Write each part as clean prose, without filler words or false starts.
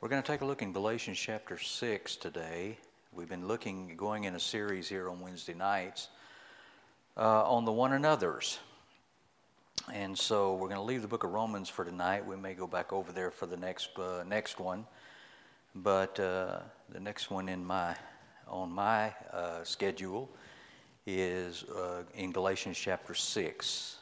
We're going to take a look in Galatians chapter 6 today. We've been going in a series here on Wednesday nights on the one another's. And so we're going to leave the book of Romans for tonight. We may go back over there for the next one. But the next one on my schedule is in Galatians chapter 6.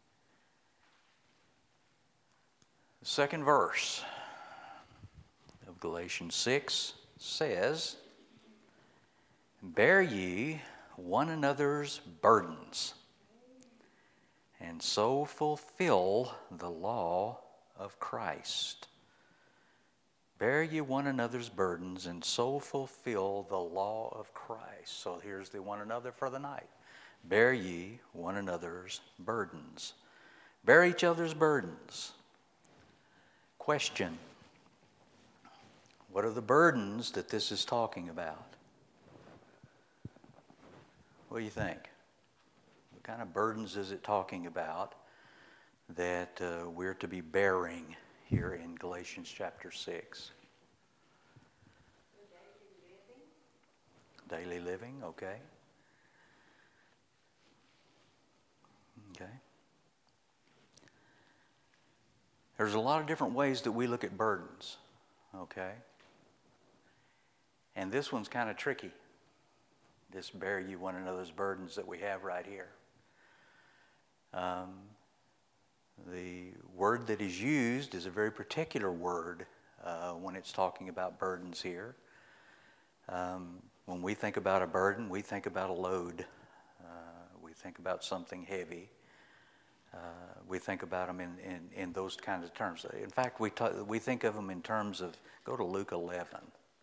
The second verse of Galatians 6 says, "Bear ye one another's burdens, and so fulfill the law of Christ." Bear ye one another's burdens, and so fulfill the law of Christ. So here's the one another for the night. Bear ye one another's burdens. Bear each other's burdens. Question: what are the burdens that this is talking about? What do you think? What kind of burdens is it talking about that we're to be bearing here in Galatians chapter 6? Daily living, okay. Okay. There's a lot of different ways that we look at burdens, okay? And this one's kind of tricky. This bear you one another's burdens that we have right here. The word that is used is a very particular word when it's talking about burdens here. When we think about a burden, we think about a load. We think about something heavy. We think about them in those kinds of terms. In fact, we think of them in terms of, go to Luke 11.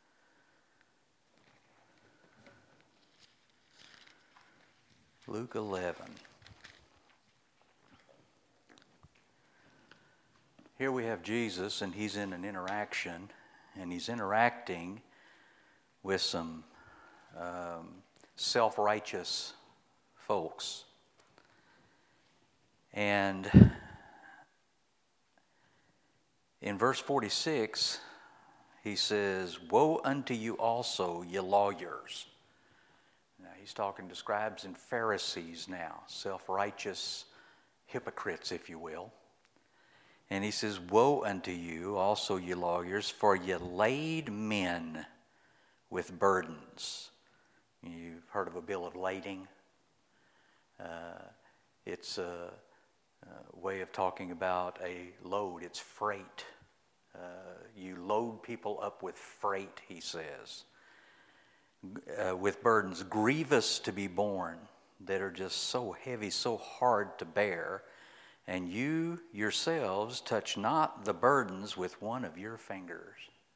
Luke 11. Here we have Jesus, and he's in an interaction, and he's interacting with some self-righteous folks. And in verse 46, he says, "Woe unto you also, ye lawyers." Now he's talking to scribes and Pharisees now, self-righteous hypocrites, if you will. And he says, "Woe unto you also, ye lawyers, for ye lade men with burdens." You've heard of a bill of lading. It's a way of talking about a load. It's freight. You load people up with freight, he says. With burdens grievous to be borne, that are just so heavy, so hard to bear. And you yourselves touch not the burdens with one of your fingers.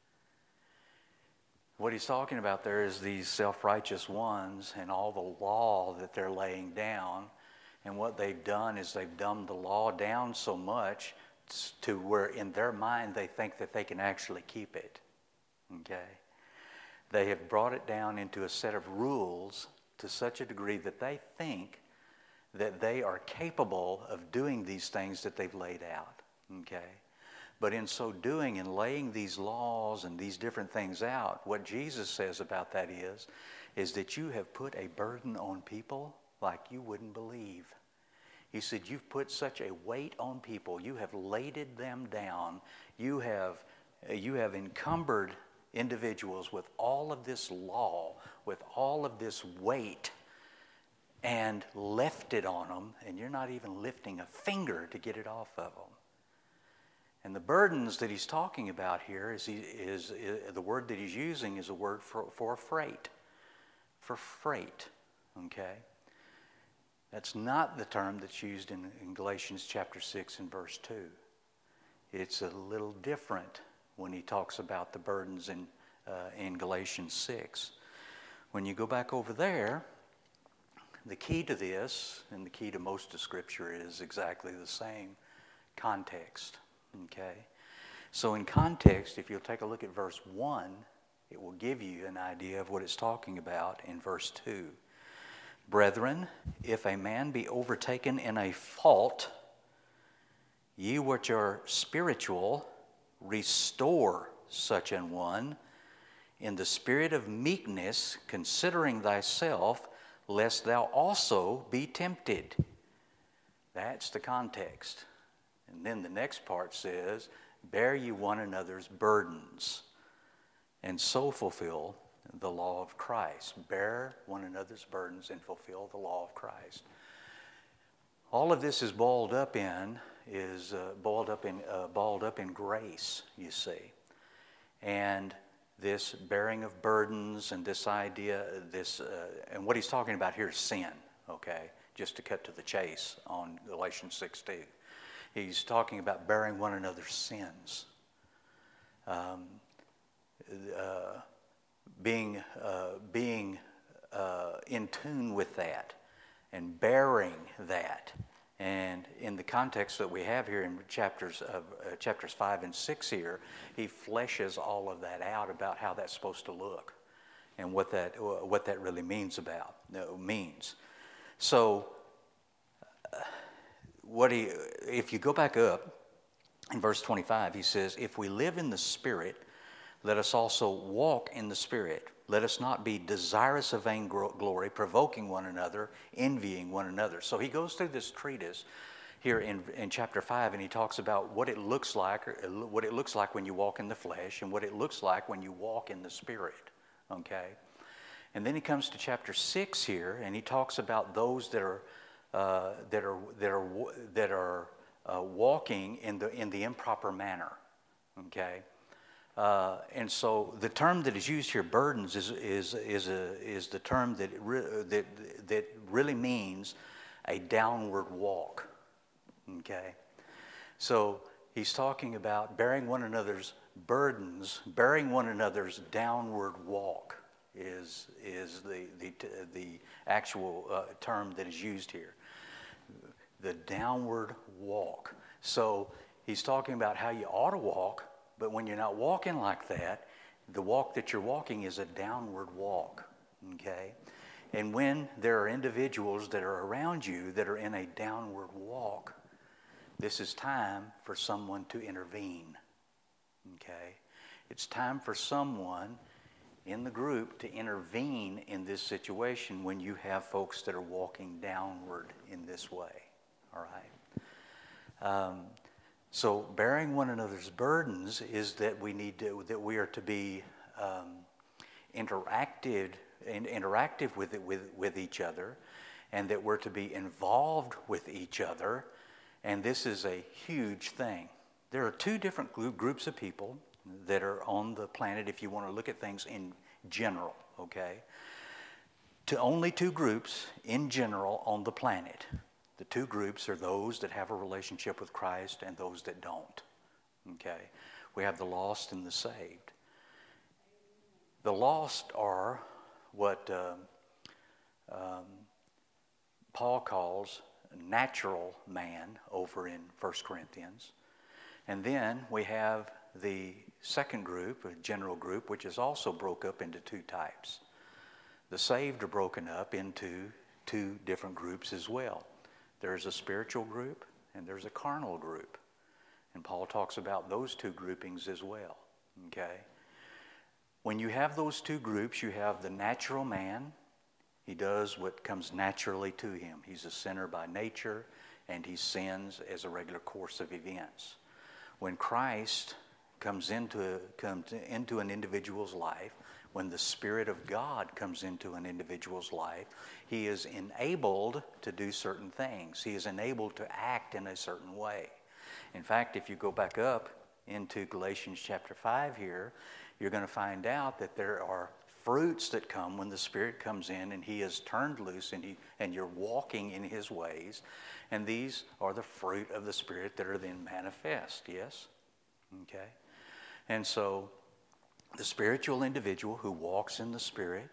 What he's talking about there is these self-righteous ones and all the law that they're laying down. And what they've done is they've dumbed the law down so much to where in their mind they think that they can actually keep it. Okay? They have brought it down into a set of rules to such a degree that they think that they are capable of doing these things that they've laid out. Okay? But in so doing and laying these laws and these different things out, what Jesus says about that is that you have put a burden on people like you wouldn't believe. He said, you've put such a weight on people. You have laded them down. You have encumbered individuals with all of this law, with all of this weight, and left it on them, and you're not even lifting a finger to get it off of them. And the burdens that he's talking about here is the word that he's using is a word for freight. For freight, okay? That's not the term that's used in Galatians chapter 6 and verse 2. It's a little different when he talks about the burdens in Galatians 6. When you go back over there, the key to this, and the key to most of Scripture, is exactly the same context. Okay? So in context, if you'll take a look at verse 1, it will give you an idea of what it's talking about in verse 2. Brethren, if a man be overtaken in a fault, ye which are spiritual, restore such an one in the spirit of meekness, considering thyself, lest thou also be tempted. That's the context. And then the next part says, bear ye one another's burdens, and so fulfill the law of Christ. Bear one another's burdens and fulfill the law of Christ. All of this is balled up in grace, you see. And this bearing of burdens and this idea, and what he's talking about here is sin, okay? Just to cut to the chase on Galatians 6:2. He's talking about bearing one another's sins. Being in tune with that and bearing that. And in the context that we have here in chapters 5 and 6 here, he fleshes all of that out about how that's supposed to look and what that really means. So, if you go back up in verse 25, he says, if we live in the Spirit, let us also walk in the Spirit. Let us not be desirous of vainglory, provoking one another, envying one another. So he goes through this treatise here in chapter 5, and he talks about what it looks like when you walk in the flesh and what it looks like when you walk in the Spirit. Okay? And then he comes to chapter 6 here, and he talks about those that are walking in the improper manner. Okay? And so the term that is used here, burdens, is the term that really means a downward walk. Okay, so he's talking about bearing one another's burdens, bearing one another's downward walk is the actual term that is used here. The downward walk. So he's talking about how you ought to walk. But when you're not walking like that, the walk that you're walking is a downward walk, okay? And when there are individuals that are around you that are in a downward walk, this is time for someone to intervene, okay? It's time for someone in the group to intervene in this situation when you have folks that are walking downward in this way, all right? So bearing one another's burdens is that we are to be interactive with each other, and that we're to be involved with each other, and this is a huge thing. There are two different groups of people that are on the planet, if you want to look at things in general, okay? Only two groups in general on the planet. The two groups are those that have a relationship with Christ and those that don't. Okay? We have the lost and the saved. The lost are what Paul calls natural man over in 1 Corinthians. And then we have the second group, a general group, which is also broke up into two types. The saved are broken up into two different groups as well. There's a spiritual group and there's a carnal group. And Paul talks about those two groupings as well. Okay? When you have those two groups, you have the natural man. He does what comes naturally to him. He's a sinner by nature, and he sins as a regular course of events. When Christ comes into an individual's life, when the Spirit of God comes into an individual's life, he is enabled to do certain things. He is enabled to act in a certain way. In fact, if you go back up into Galatians chapter 5 here, you're going to find out that there are fruits that come when the Spirit comes in and he is turned loose and you're walking in his ways. And these are the fruit of the Spirit that are then manifest, yes? Okay? And so the spiritual individual who walks in the Spirit,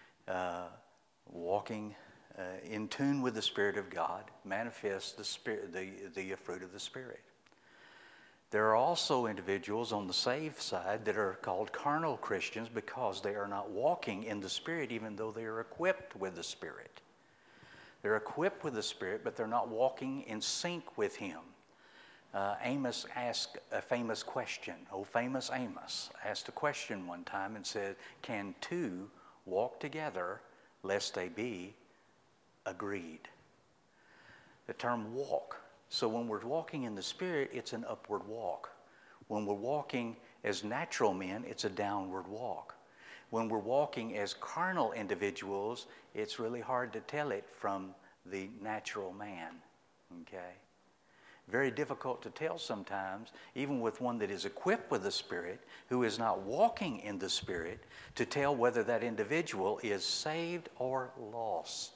walking in tune with the Spirit of God, manifests the fruit of the Spirit. There are also individuals on the saved side that are called carnal Christians because they are not walking in the Spirit even though they are equipped with the Spirit. They're equipped with the Spirit, but they're not walking in sync with Him. Amos asked a famous question. Old famous Amos asked a question one time and said, "Can two walk together lest they be agreed?" The term walk. So when we're walking in the Spirit, it's an upward walk. When we're walking as natural men, it's a downward walk. When we're walking as carnal individuals, it's really hard to tell it from the natural man. Okay? Very difficult to tell sometimes, even with one that is equipped with the Spirit, who is not walking in the Spirit, to tell whether that individual is saved or lost,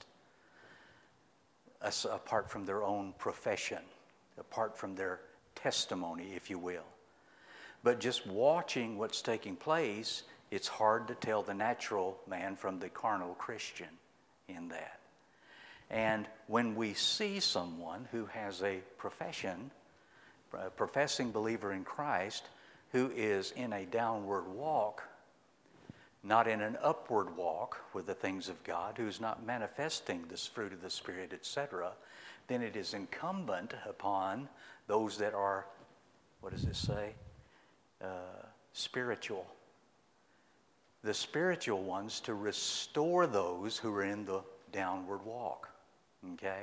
apart from their own profession, apart from their testimony, if you will. But just watching what's taking place, it's hard to tell the natural man from the carnal Christian in that. And when we see someone who has a profession, a professing believer in Christ, who is in a downward walk, not in an upward walk with the things of God, who's not manifesting this fruit of the Spirit, etc., then it is incumbent upon those that are, what does it say? Spiritual. The spiritual ones to restore those who are in the downward walk. Okay?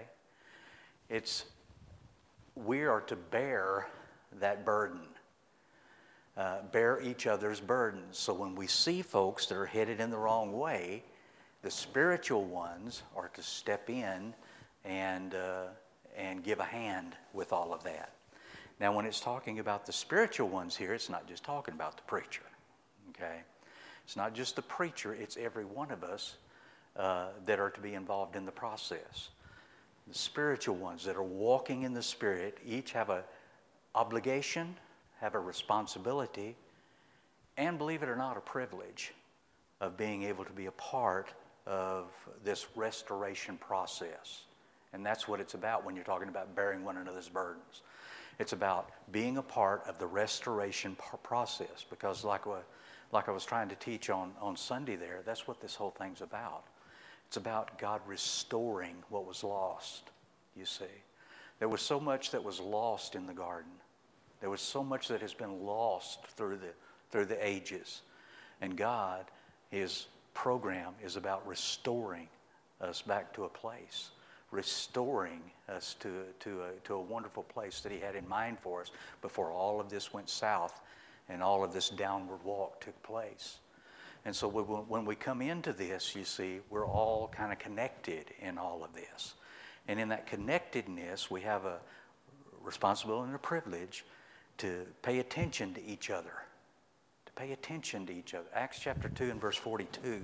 We are to bear that burden. Bear each other's burdens. So when we see folks that are headed in the wrong way, the spiritual ones are to step in and give a hand with all of that. Now, when it's talking about the spiritual ones here, it's not just talking about the preacher. Okay? It's not just the preacher, it's every one of us that are to be involved in the process. The spiritual ones that are walking in the Spirit each have an obligation, have a responsibility, and believe it or not, a privilege of being able to be a part of this restoration process. And that's what it's about when you're talking about bearing one another's burdens. It's about being a part of the restoration process, because like I was trying to teach on Sunday there, that's what this whole thing's about. It's about God restoring what was lost, you see. There was so much that was lost in the garden. There was so much that has been lost through the ages. And God, His program is about restoring us back to a place, restoring us to a wonderful place that He had in mind for us before all of this went south and all of this downward walk took place. And so when we come into this, you see, we're all kind of connected in all of this. And in that connectedness, we have a responsibility and a privilege to pay attention to each other. To pay attention to each other. Acts chapter 2 and verse 42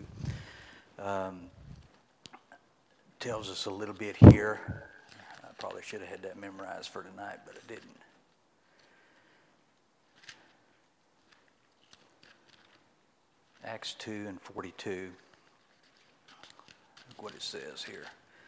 tells us a little bit here. I probably should have had that memorized for tonight, but I didn't. Acts 2 and 42. Look what it says here.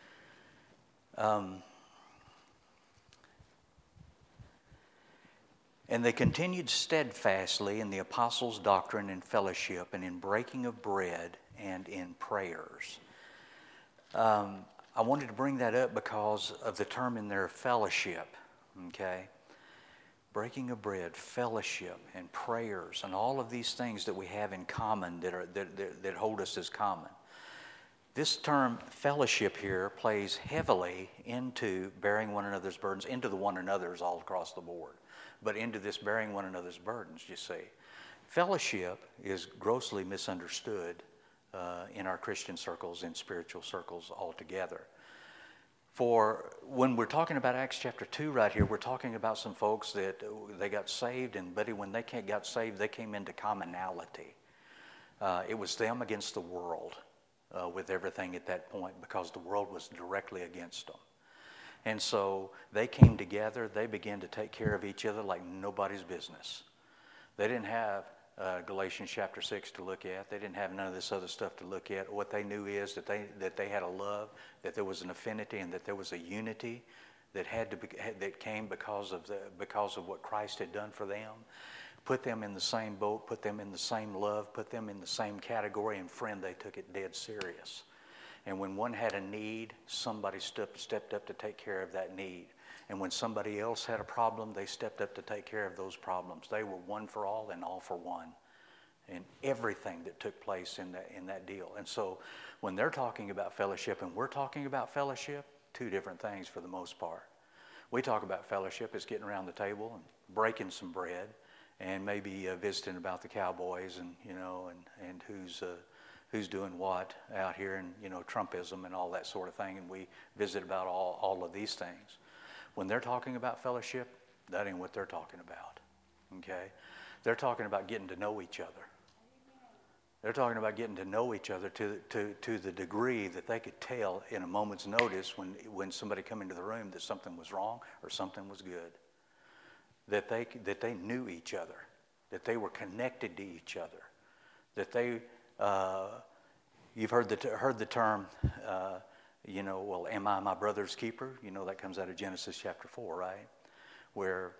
And they continued steadfastly in the apostles' doctrine and fellowship and in breaking of bread and in prayers. I wanted to bring that up because of the term in there, fellowship. Okay? Breaking of bread, fellowship, and prayers, and all of these things that we have in common that hold us as common. This term fellowship here plays heavily into bearing one another's burdens, into the one another's all across the board, but into this bearing one another's burdens, you see. Fellowship is grossly misunderstood in our Christian circles, in spiritual circles altogether. For when we're talking about Acts chapter 2 right here, we're talking about some folks that they got saved, but when they got saved, they came into commonality. It was them against the world with everything at that point, because the world was directly against them. And so they came together, they began to take care of each other like nobody's business. They didn't have Galatians chapter 6 to look at. They didn't have none of this other stuff to look at. What they knew is that they had a love, that there was an affinity, and that there was a unity that that came because of what Christ had done for them. Put them in the same boat, put them in the same love, put them in the same category, and friend, they took it dead serious. And when one had a need, somebody stepped up to take care of that need. And when somebody else had a problem, they stepped up to take care of those problems. They were one for all and all for one in everything that took place in that deal. And so when they're talking about fellowship and we're talking about fellowship, two different things for the most part. We talk about fellowship as getting around the table and breaking some bread and maybe visiting about the Cowboys and, and who's doing what out here and, Trumpism and all that sort of thing. And we visit about all of these things. When they're talking about fellowship, that ain't what they're talking about, okay? They're talking about getting to know each other. They're talking about getting to know each other to the degree that they could tell in a moment's notice when somebody come into the room that something was wrong or something was good. That they knew each other, that they were connected to each other, that they, you've heard the term, well, am I my brother's keeper? That comes out of Genesis chapter 4, right? Where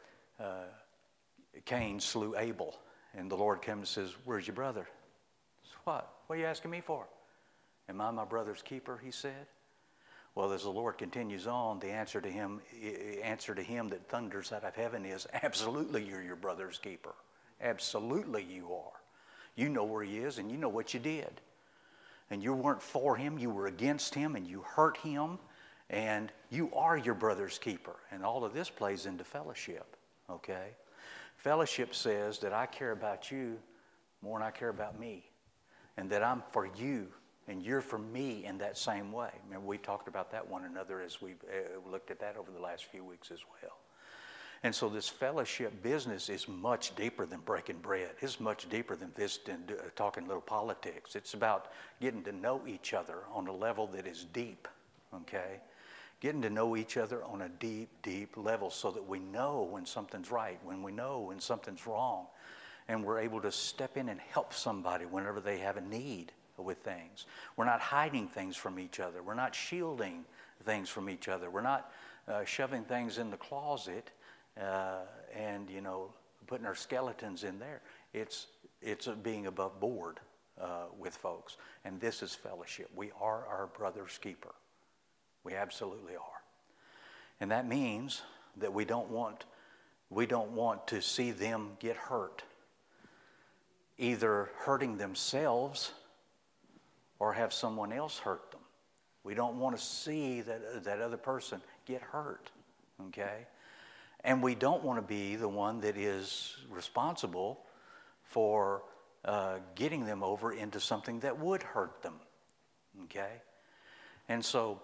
Cain slew Abel, and the Lord comes and says, where's your brother? What? What are you asking me for? Am I my brother's keeper, he said. Well, as the Lord continues on, the answer to him that thunders out of heaven is, absolutely you're your brother's keeper. Absolutely you are. You know where he is and you know what you did. And you weren't for him, you were against him and you hurt him, and you are your brother's keeper. And all of this plays into fellowship, okay? Fellowship says that I care about you more than I care about me. And that I'm for you, and you're for me in that same way. Remember, we talked about that one another as we've looked at that over the last few weeks as well. And so this fellowship business is much deeper than breaking bread. It's much deeper than talking little politics. It's about getting to know each other on a level that is deep, okay? Getting to know each other on a deep, deep level so that we know when something's right, when we know when something's wrong. And we're able to step in and help somebody whenever they have a need with things. We're not hiding things from each other. We're not shielding things from each other. We're not shoving things in the closet and putting our skeletons in there. It's being above board with folks. And this is fellowship. We are our brother's keeper. We absolutely are. And that means that we don't want to see them get hurt. Either hurting themselves or have someone else hurt them. We don't want to see that other person get hurt, okay? And we don't want to be the one that is responsible for getting them over into something that would hurt them, okay? And so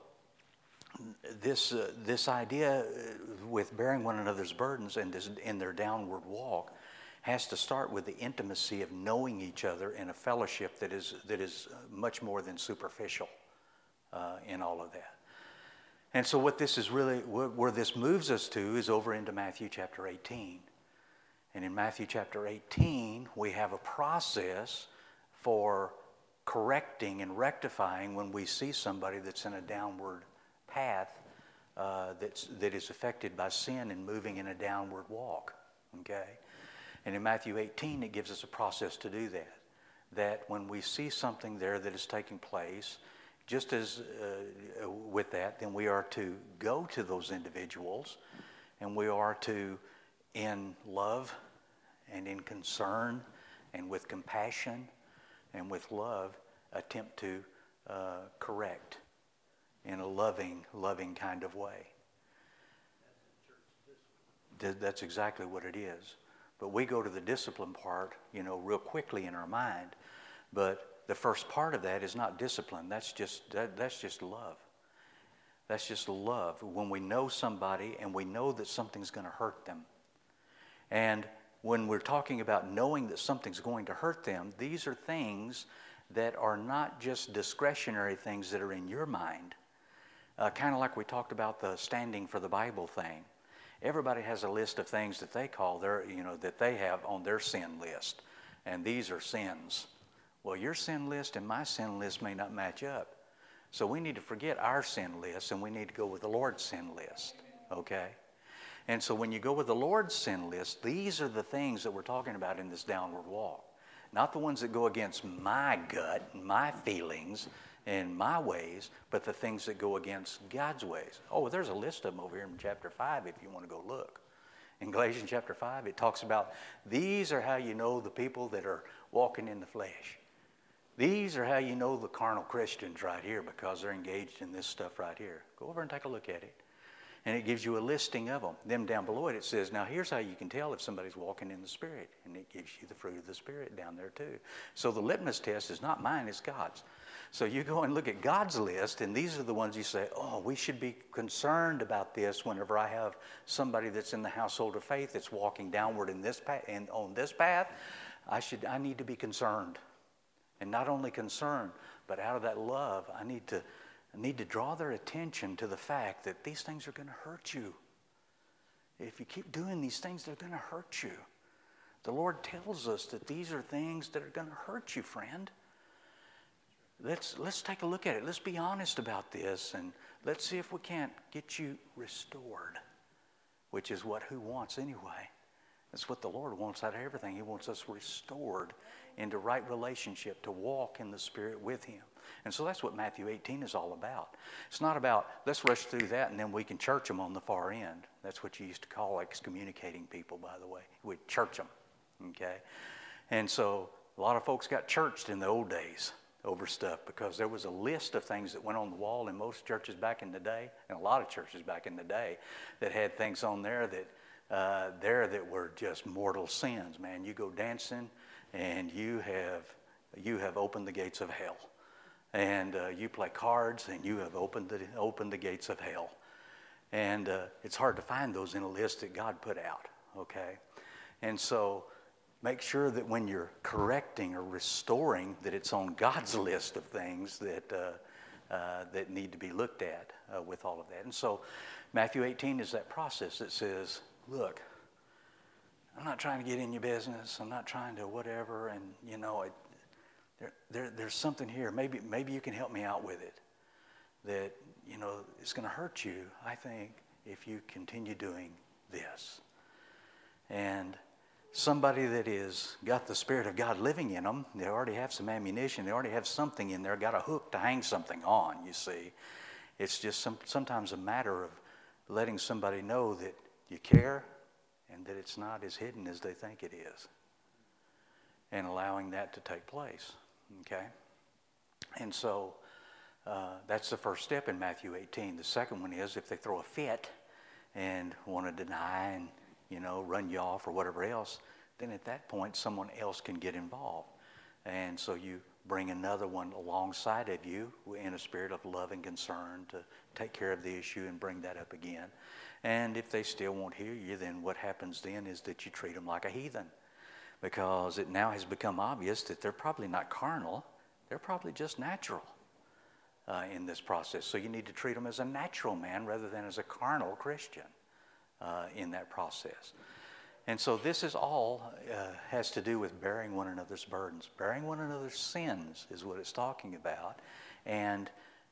this idea with bearing one another's burdens and in their downward walk has to start with the intimacy of knowing each other in a fellowship that is much more than superficial in all of that. And so what this is really, where this moves us to is over into Matthew chapter 18. And in Matthew chapter 18, we have a process for correcting and rectifying when we see somebody that's in a downward path that is affected by sin and moving in a downward walk, okay? And in Matthew 18, it gives us a process to do that. That when we see something there that is taking place, just as with that, then we are to go to those individuals and we are to, in love and in concern and with compassion and with love, attempt to correct in a loving kind of way. That's exactly what it is. But we go to the discipline part, real quickly in our mind. But the first part of that is not discipline. That's just love. That's just love. When we know somebody and we know that something's going to hurt them. And when we're talking about knowing that something's going to hurt them, these are things that are not just discretionary things that are in your mind. Kind of like we talked about the standing for the Bible thing. Everybody has a list of things that they call that they have on their sin list. And these are sins. Well, your sin list and my sin list may not match up. So we need to forget our sin list and we need to go with the Lord's sin list, okay? And so when you go with the Lord's sin list, these are the things that we're talking about in this downward walk. Not the ones that go against my gut, my feelings, and my ways, but the things that go against God's ways. Oh, there's a list of them over here in chapter 5 if you want to go look. In Galatians chapter 5, it talks about these are how you know the people that are walking in the flesh. These are how you know the carnal Christians right here, because they're engaged in this stuff right here. Go over and take a look at it. And it gives you a listing of them. Then down below it, it says, now here's how you can tell if somebody's walking in the Spirit. And it gives you the fruit of the Spirit down there too. So the litmus test is not mine, it's God's. So you go and look at God's list, and these are the ones you say, oh, we should be concerned about this whenever I have somebody that's in the household of faith that's walking downward in this path, and on this path, I need to be concerned. And not only concerned, but out of that love, I need to draw their attention to the fact that these things are going to hurt you. If you keep doing these things, they're going to hurt you. The Lord tells us that these are things that are going to hurt you, friend. Let's take a look at it. Let's be honest about this, and let's see if we can't get you restored, which is what who wants anyway. That's what the Lord wants out of everything. He wants us restored into right relationship, to walk in the Spirit with Him. And so that's what Matthew 18 is all about. It's not about, let's rush through that and then we can church them on the far end. That's what you used to call excommunicating people, by the way. We'd church them, okay? And so a lot of folks got churched in the old days over stuff, because there was a list of things that went on the wall in most churches back in the day, and a lot of churches back in the day, that had things on there that were just mortal sins. Man, you go dancing and you have opened the gates of hell. And you play cards and you have opened the gates of hell. And it's hard to find those in a list that God put out, okay? And so make sure that when you're correcting or restoring, that it's on God's list of things that need to be looked at with all of that. And so Matthew 18 is that process that says, look, I'm not trying to get in your business. I'm not trying to whatever. And, there's something here. Maybe you can help me out with it. That, it's going to hurt you, I think, if you continue doing this. And somebody that is got the Spirit of God living in them, they already have some ammunition. They already have something in there, got a hook to hang something on, you see. It's just sometimes a matter of letting somebody know that you care and that it's not as hidden as they think it is, and allowing that to take place, okay? And so that's the first step in Matthew 18. The second one is if they throw a fit and want to deny and, run you off or whatever else, then at that point someone else can get involved. And so you bring another one alongside of you in a spirit of love and concern to take care of the issue and bring that up again. And if they still won't hear you, then what happens then is that you treat them like a heathen, because it now has become obvious that they're probably not carnal. They're probably just natural in this process. So you need to treat them as a natural man rather than as a carnal Christian in that process. And so this is all has to do with bearing one another's burdens. Bearing one another's sins is what it's talking about. And,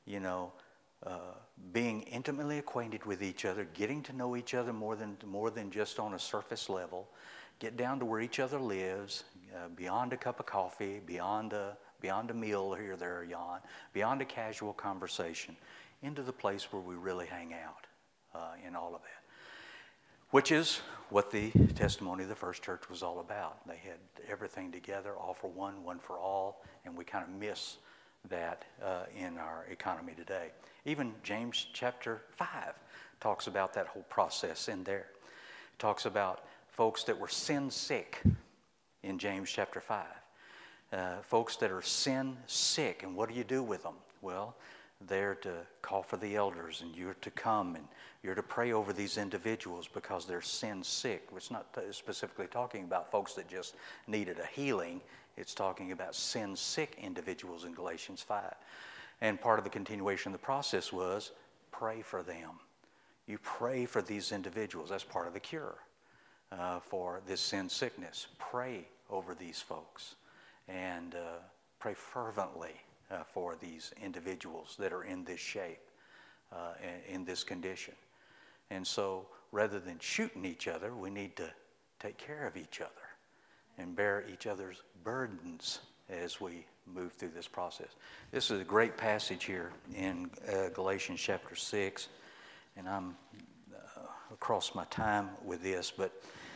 being intimately acquainted with each other, getting to know each other more than just on a surface level. Get down to where each other lives, beyond a cup of coffee, beyond a meal here or there, beyond a casual conversation, into the place where we really hang out in all of that. Which is what the testimony of the first church was all about. They had everything together, all for one, one for all, and we kind of miss that in our economy today. Even James chapter 5 talks about that whole process in there. It talks about folks that were sin sick in James chapter 5. Folks that are sin sick, and what do you do with them? Well, they're to call for the elders, and you're to come and you're to pray over these individuals because they're sin sick. It's not specifically talking about folks that just needed a healing. It's talking about sin sick individuals in Galatians 5. And part of the continuation of the process was pray for them. You pray for these individuals. That's part of the cure for this sin sickness. Pray over these folks and pray fervently for these individuals that are in this shape, in this condition. And so rather than shooting each other, we need to take care of each other and bear each other's burdens as we move through this process. This is a great passage here in Galatians chapter 6, and I'm across my time with this, but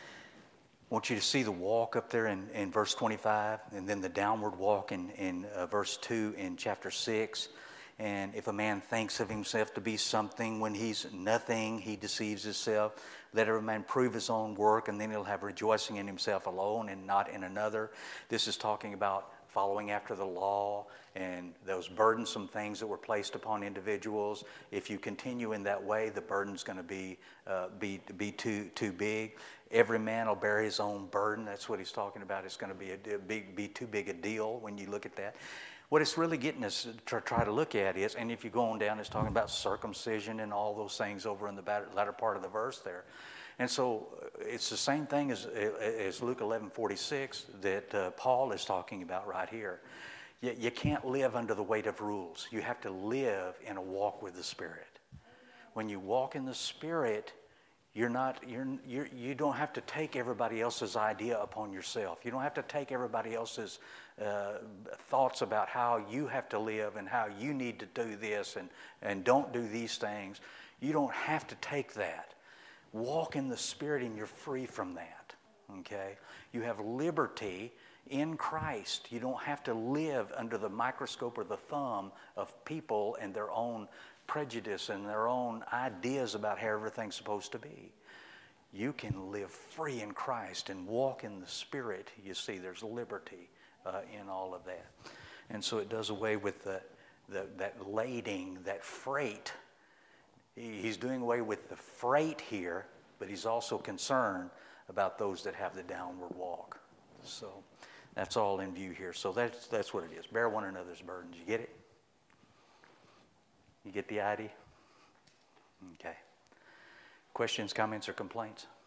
I want you to see the walk up there in verse 25, and then the downward walk in verse 2 in chapter 6. And if a man thinks of himself to be something when he's nothing, he deceives himself. Let every man prove his own work, and then he'll have rejoicing in himself alone and not in another. This is talking about following after the law and those burdensome things that were placed upon individuals. If you continue in that way, the burden's going to be too big. Every man will bear his own burden. That's what he's talking about. It's going to be too big a deal when you look at that. What it's really getting us to try to look at is, and if you go on down, it's talking about circumcision and all those things over in the latter part of the verse there. And so it's the same thing as Luke 11:46 that Paul is talking about right here. You can't live under the weight of rules. You have to live in a walk with the Spirit. When you walk in the Spirit, you don't have to take everybody else's idea upon yourself. You don't have to take everybody else's thoughts about how you have to live and how you need to do this and don't do these things. You don't have to take that. Walk in the Spirit and you're free from that. Okay? You have liberty in Christ. You don't have to live under the microscope or the thumb of people and their own prejudice and their own ideas about how everything's supposed to be. You can live free in Christ and walk in the Spirit. You see, there's liberty in all of that. And so it does away with that lading, that freight. He's doing away with the freight here, but he's also concerned about those that have the downward walk. So that's all in view here. So that's what it is. Bear one another's burdens. You get it? You get the idea? Okay. Questions, comments, or complaints?